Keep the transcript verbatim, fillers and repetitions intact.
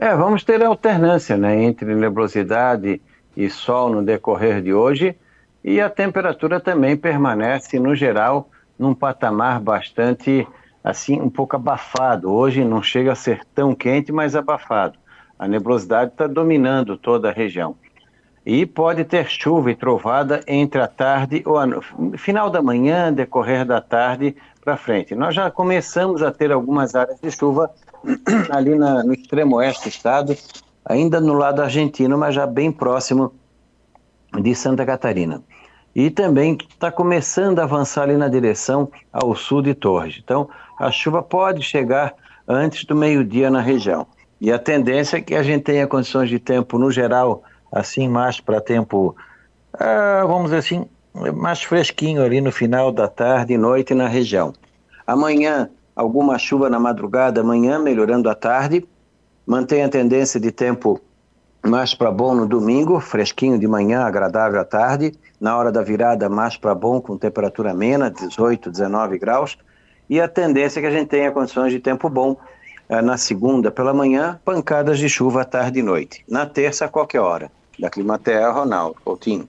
É, vamos ter alternância, né, entre nebulosidade e sol no decorrer de hoje, e a temperatura também permanece, no geral, num patamar bastante, assim, um pouco abafado. Hoje não chega a ser tão quente, mas abafado. A nebulosidade está dominando toda a região. E pode ter chuva e trovada entre a tarde ou a, final da manhã, decorrer da tarde para frente. Nós já começamos a ter algumas áreas de chuva ali na, no extremo oeste do estado, ainda no lado argentino, mas já bem próximo de Santa Catarina. E também está começando a avançar ali na direção ao sul de Torres. Então, a chuva pode chegar antes do meio-dia na região. E a tendência é que a gente tenha condições de tempo, no geral, assim, mais para tempo, ah, vamos dizer assim, mais fresquinho ali no final da tarde e noite na região. Amanhã, alguma chuva na madrugada, amanhã melhorando à tarde, mantém a tendência de tempo mais para bom no domingo, fresquinho de manhã, agradável à tarde, na hora da virada mais para bom, com temperatura amena, dezoito, dezenove graus, e a tendência é que a gente tenha condições de tempo bom na segunda pela manhã, pancadas de chuva à tarde e noite. Na terça, a qualquer hora. Da Climaterra, Ronaldo Coutinho.